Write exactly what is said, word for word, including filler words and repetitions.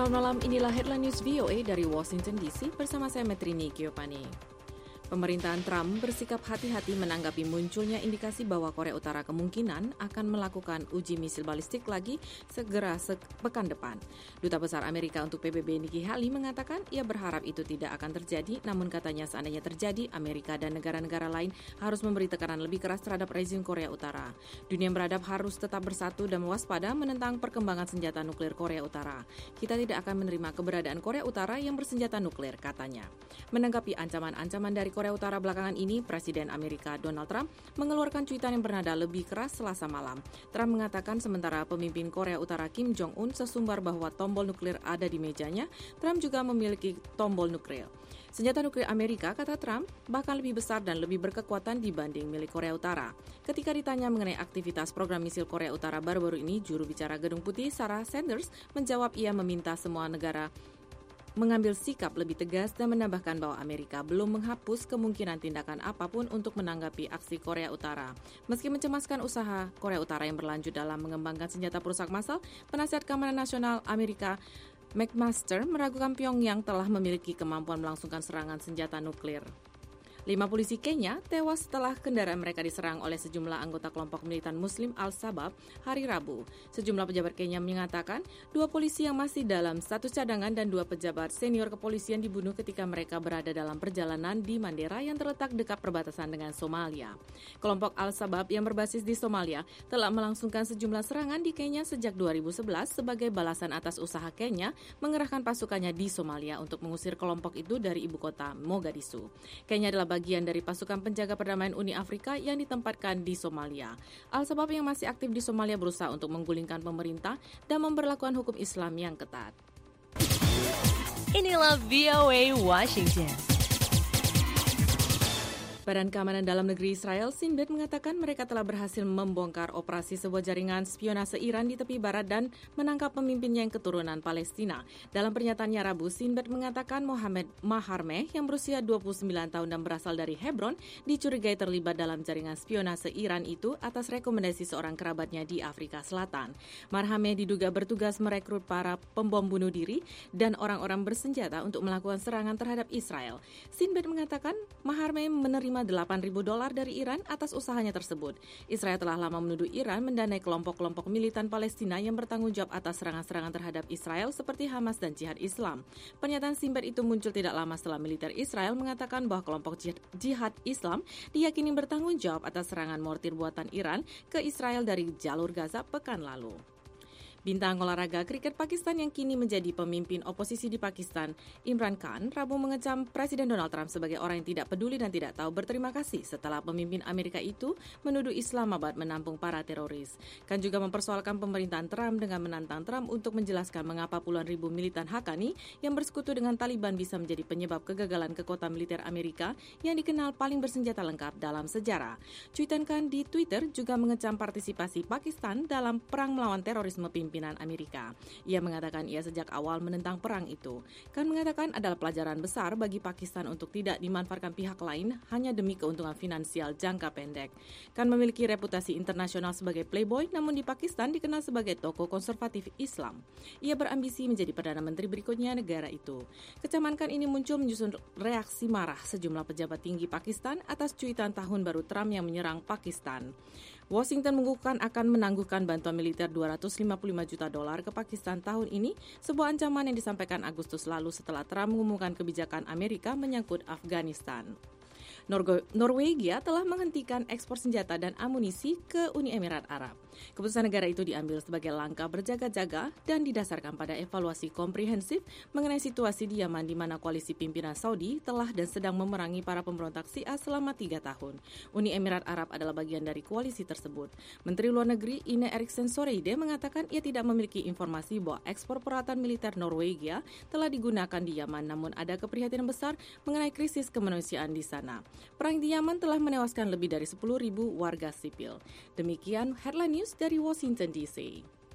Selamat malam, inilah Headline News V O A dari Washington D C bersama saya Metrini Giovanni. Pemerintahan Trump bersikap hati-hati menanggapi munculnya indikasi bahwa Korea Utara kemungkinan akan melakukan uji misil balistik lagi segera sepekan depan. Duta Besar Amerika untuk P B B Nikki Haley mengatakan ia berharap itu tidak akan terjadi, namun katanya seandainya terjadi, Amerika dan negara-negara lain harus memberi tekanan lebih keras terhadap rezim Korea Utara. Dunia beradab harus tetap bersatu dan waspada menentang perkembangan senjata nuklir Korea Utara. Kita tidak akan menerima keberadaan Korea Utara yang bersenjata nuklir, katanya. Menanggapi ancaman-ancaman dari Korea Utara belakangan ini, Presiden Amerika Donald Trump mengeluarkan cuitan yang bernada lebih keras Selasa malam. Trump mengatakan sementara pemimpin Korea Utara Kim Jong-un sesumbar bahwa tombol nuklir ada di mejanya, Trump juga memiliki tombol nuklir. Senjata nuklir Amerika, kata Trump, bahkan lebih besar dan lebih berkekuatan dibanding milik Korea Utara. Ketika ditanya mengenai aktivitas program misil Korea Utara baru-baru ini, juru bicara Gedung Putih Sarah Sanders menjawab ia meminta semua negara mengambil sikap lebih tegas dan menambahkan bahwa Amerika belum menghapus kemungkinan tindakan apapun untuk menanggapi aksi Korea Utara. Meski mencemaskan usaha Korea Utara yang berlanjut dalam mengembangkan senjata perusak massal, penasihat keamanan nasional Amerika McMaster meragukan Pyongyang telah memiliki kemampuan melangsungkan serangan senjata nuklir. Lima polisi Kenya tewas setelah kendaraan mereka diserang oleh sejumlah anggota kelompok militan Muslim Al-Shabaab hari Rabu. Sejumlah pejabat Kenya mengatakan dua polisi yang masih dalam status cadangan dan dua pejabat senior kepolisian dibunuh ketika mereka berada dalam perjalanan di Mandera yang terletak dekat perbatasan dengan Somalia. Kelompok Al-Shabaab yang berbasis di Somalia telah melangsungkan sejumlah serangan di Kenya sejak dua ribu sebelas sebagai balasan atas usaha Kenya mengerahkan pasukannya di Somalia untuk mengusir kelompok itu dari ibu kota Mogadishu. Kenya adalah bagian dari pasukan penjaga perdamaian Uni Afrika yang ditempatkan di Somalia. Al-Shabaab yang masih aktif di Somalia berusaha untuk menggulingkan pemerintah dan memberlakukan hukum Islam yang ketat. Inilah V O A Washington. Badan Keamanan Dalam Negeri Israel, Shin Bet, mengatakan mereka telah berhasil membongkar operasi sebuah jaringan spionase Iran di tepi barat dan menangkap pemimpinnya yang keturunan Palestina. Dalam pernyataannya Rabu, Shin Bet mengatakan Mohammed Maharmeh yang berusia dua puluh sembilan tahun dan berasal dari Hebron dicurigai terlibat dalam jaringan spionase Iran itu atas rekomendasi seorang kerabatnya di Afrika Selatan. Maharmeh diduga bertugas merekrut para pembom bunuh diri dan orang-orang bersenjata untuk melakukan serangan terhadap Israel. Shin Bet mengatakan Maharmeh menerima delapan ribu dolar dari Iran atas usahanya tersebut. Israel telah lama menuduh Iran mendanai kelompok-kelompok militan Palestina yang bertanggung jawab atas serangan-serangan terhadap Israel seperti Hamas dan Jihad Islam. Pernyataan Shin Bet itu muncul tidak lama setelah militer Israel mengatakan bahwa kelompok Jihad Islam diyakini bertanggung jawab atas serangan mortir buatan Iran ke Israel dari jalur Gaza pekan lalu. Bintang olahraga kriket Pakistan yang kini menjadi pemimpin oposisi di Pakistan, Imran Khan, Rabu mengecam Presiden Donald Trump sebagai orang yang tidak peduli dan tidak tahu berterima kasih setelah pemimpin Amerika itu menuduh Islamabad menampung para teroris. Khan juga mempersoalkan pemerintahan Trump dengan menantang Trump untuk menjelaskan mengapa puluhan ribu militan Haqqani yang bersekutu dengan Taliban bisa menjadi penyebab kegagalan kekuatan militer Amerika yang dikenal paling bersenjata lengkap dalam sejarah. Cuitan Khan di Twitter juga mengecam partisipasi Pakistan dalam perang melawan terorisme pimpinan Amerika. Ia mengatakan ia sejak awal menentang perang itu. Khan mengatakan adalah pelajaran besar bagi Pakistan untuk tidak dimanfaatkan pihak lain hanya demi keuntungan finansial jangka pendek. Khan memiliki reputasi internasional sebagai playboy, namun di Pakistan dikenal sebagai tokoh konservatif Islam. Ia berambisi menjadi Perdana Menteri berikutnya negara itu. Kecaman Khan ini muncul menyusul reaksi marah sejumlah pejabat tinggi Pakistan atas cuitan tahun baru Trump yang menyerang Pakistan. Washington mengukuhkan akan menangguhkan bantuan militer dua ratus lima puluh lima juta dolar ke Pakistan tahun ini, sebuah ancaman yang disampaikan Agustus lalu setelah Trump mengumumkan kebijakan Amerika menyangkut Afghanistan. Norgo- Norwegia telah menghentikan ekspor senjata dan amunisi ke Uni Emirat Arab. Keputusan negara itu diambil sebagai langkah berjaga-jaga dan didasarkan pada evaluasi komprehensif mengenai situasi di Yaman di mana koalisi pimpinan Saudi telah dan sedang memerangi para pemberontak Syiah selama tiga tahun. Uni Emirat Arab adalah bagian dari koalisi tersebut. Menteri Luar Negeri Ine Eriksen Søreide mengatakan ia tidak memiliki informasi bahwa ekspor peralatan militer Norwegia telah digunakan di Yaman, namun ada keprihatinan besar mengenai krisis kemanusiaan di sana. Perang di Yaman telah menewaskan lebih dari sepuluh ribu warga sipil. Demikian Headline News dari Washington D C.